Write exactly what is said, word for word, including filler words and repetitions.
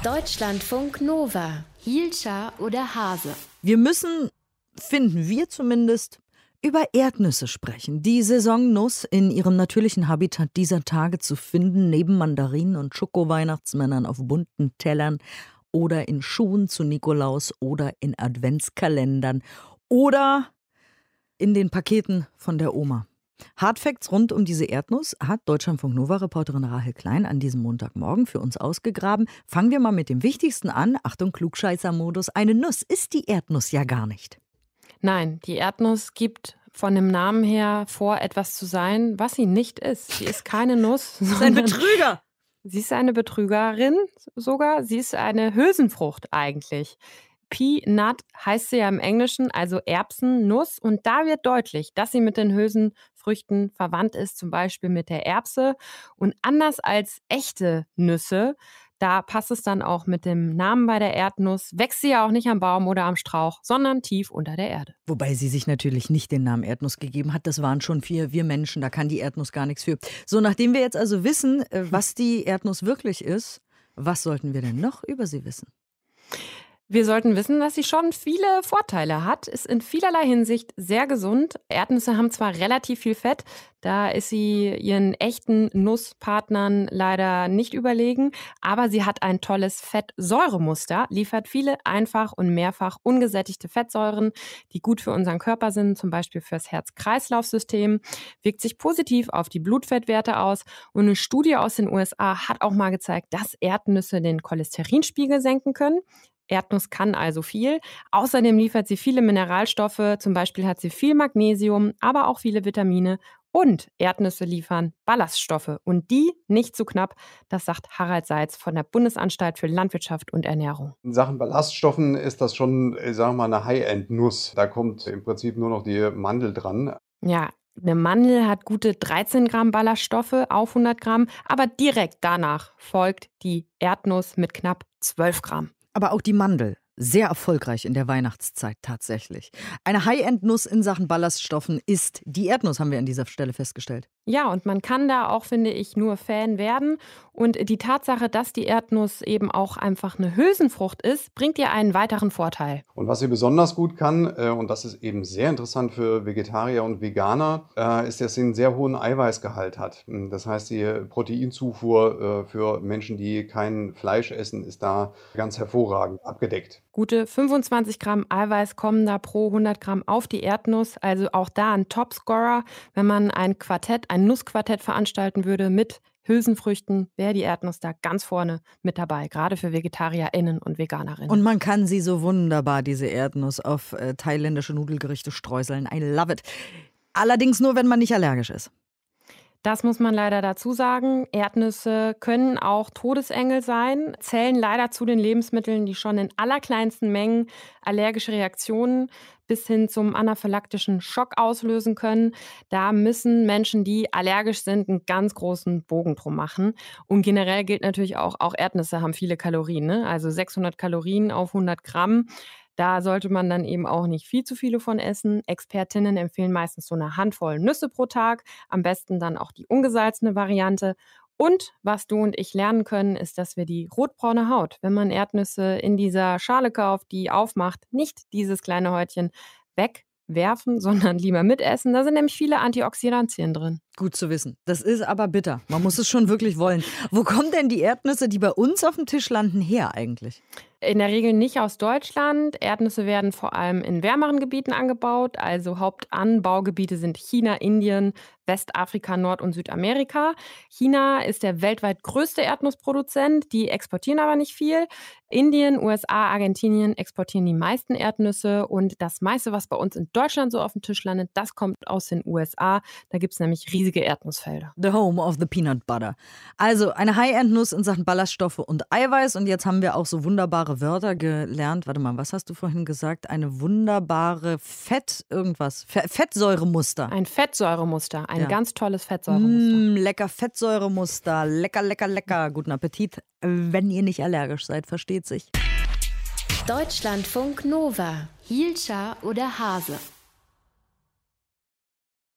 Deutschlandfunk Nova. Hielscher oder Hase? Wir müssen, finden wir zumindest, über Erdnüsse sprechen. Die Saisonnuss in ihrem natürlichen Habitat dieser Tage zu finden, neben Mandarinen und Schoko-Weihnachtsmännern auf bunten Tellern oder in Schuhen zu Nikolaus oder in Adventskalendern oder in den Paketen von der Oma. Hardfacts rund um diese Erdnuss hat Deutschlandfunk Nova-Reporterin Rahel Klein an diesem Montagmorgen für uns ausgegraben. Fangen wir mal mit dem Wichtigsten an. Achtung, Klugscheißer-Modus. Eine Nuss ist die Erdnuss ja gar nicht. Nein, die Erdnuss gibt von dem Namen her vor, etwas zu sein, was sie nicht ist. Sie ist keine Nuss. Sie ist ein Betrüger. Sie ist eine Betrügerin sogar. Sie ist eine Hülsenfrucht eigentlich. Peanut heißt sie ja im Englischen, also Erbsennuss. Und da wird deutlich, dass sie mit den Hülsenfrüchten verwandt ist, zum Beispiel mit der Erbse. Und anders als echte Nüsse, da passt es dann auch mit dem Namen bei der Erdnuss, wächst sie ja auch nicht am Baum oder am Strauch, sondern tief unter der Erde. Wobei sie sich natürlich nicht den Namen Erdnuss gegeben hat. Das waren schon wir, wir Menschen, da kann die Erdnuss gar nichts für. So, nachdem wir jetzt also wissen, was die Erdnuss wirklich ist, was sollten wir denn noch über sie wissen? Wir sollten wissen, dass sie schon viele Vorteile hat, ist in vielerlei Hinsicht sehr gesund. Erdnüsse haben zwar relativ viel Fett, da ist sie ihren echten Nusspartnern leider nicht überlegen, aber sie hat ein tolles Fettsäuremuster, liefert viele einfach und mehrfach ungesättigte Fettsäuren, die gut für unseren Körper sind, zum Beispiel fürs Herz-Kreislauf-System, wirkt sich positiv auf die Blutfettwerte aus und eine Studie aus den U S A hat auch mal gezeigt, dass Erdnüsse den Cholesterinspiegel senken können. Erdnuss kann also viel. Außerdem liefert sie viele Mineralstoffe, zum Beispiel hat sie viel Magnesium, aber auch viele Vitamine. Und Erdnüsse liefern Ballaststoffe und die nicht zu knapp, das sagt Harald Seitz von der Bundesanstalt für Landwirtschaft und Ernährung. In Sachen Ballaststoffen ist das schon, sagen wir mal, eine High-End-Nuss. Da kommt im Prinzip nur noch die Mandel dran. Ja, eine Mandel hat gute dreizehn Gramm Ballaststoffe auf hundert Gramm, aber direkt danach folgt die Erdnuss mit knapp zwölf Gramm. Aber auch die Mandel, sehr erfolgreich in der Weihnachtszeit tatsächlich. Eine High-End-Nuss in Sachen Ballaststoffen ist die Erdnuss, haben wir an dieser Stelle festgestellt. Ja, und man kann da auch, finde ich, nur Fan werden. Und die Tatsache, dass die Erdnuss eben auch einfach eine Hülsenfrucht ist, bringt ihr einen weiteren Vorteil. Und was sie besonders gut kann, und das ist eben sehr interessant für Vegetarier und Veganer, ist, dass sie einen sehr hohen Eiweißgehalt hat. Das heißt, die Proteinzufuhr für Menschen, die kein Fleisch essen, ist da ganz hervorragend abgedeckt. Gute fünfundzwanzig Gramm Eiweiß kommen da pro hundert Gramm auf die Erdnuss. Also auch da ein Topscorer. Wenn man ein Quartett, ein Nussquartett veranstalten würde mit Hülsenfrüchten, wäre die Erdnuss da ganz vorne mit dabei, gerade für VegetarierInnen und VeganerInnen. Und man kann sie so wunderbar, diese Erdnuss, auf äh, thailändische Nudelgerichte streuseln. I love it. Allerdings nur, wenn man nicht allergisch ist. Das muss man leider dazu sagen. Erdnüsse können auch Todesengel sein, zählen leider zu den Lebensmitteln, die schon in allerkleinsten Mengen allergische Reaktionen bis hin zum anaphylaktischen Schock auslösen können. Da müssen Menschen, die allergisch sind, einen ganz großen Bogen drum machen. Und generell gilt natürlich auch, auch Erdnüsse haben viele Kalorien, ne? Also sechshundert Kalorien auf hundert Gramm. Da sollte man dann eben auch nicht viel zu viele von essen. Expertinnen empfehlen meistens so eine Handvoll Nüsse pro Tag. Am besten dann auch die ungesalzene Variante. Und was du und ich lernen können, ist, dass wir die rotbraune Haut, wenn man Erdnüsse in dieser Schale kauft, die aufmacht, nicht dieses kleine Häutchen wegwerfen, sondern lieber mitessen. Da sind nämlich viele Antioxidantien drin. Gut zu wissen. Das ist aber bitter. Man muss es schon wirklich wollen. Wo kommen denn die Erdnüsse, die bei uns auf dem Tisch landen, her eigentlich? In der Regel nicht aus Deutschland. Erdnüsse werden vor allem in wärmeren Gebieten angebaut. Also Hauptanbaugebiete sind China, Indien, Westafrika, Nord- und Südamerika. China ist der weltweit größte Erdnussproduzent. Die exportieren aber nicht viel. Indien, U S A, Argentinien exportieren die meisten Erdnüsse. Und das meiste, was bei uns in Deutschland so auf dem Tisch landet, das kommt aus den U S A. Da gibt es nämlich riesige Erdnussfelder. The home of the peanut butter. Also eine High-End-Nuss in Sachen Ballaststoffe und Eiweiß. Und jetzt haben wir auch so wunderbare Wörter gelernt. Warte mal, was hast du vorhin gesagt? Eine wunderbare Fett irgendwas. Fe- Fettsäuremuster. Ein Fettsäuremuster. Ein Ja. ganz tolles Fettsäuremuster. Mm, lecker Fettsäuremuster. Lecker, lecker, lecker. Guten Appetit. Wenn ihr nicht allergisch seid, versteht sich. Deutschlandfunk Nova. Hielscher oder Hase?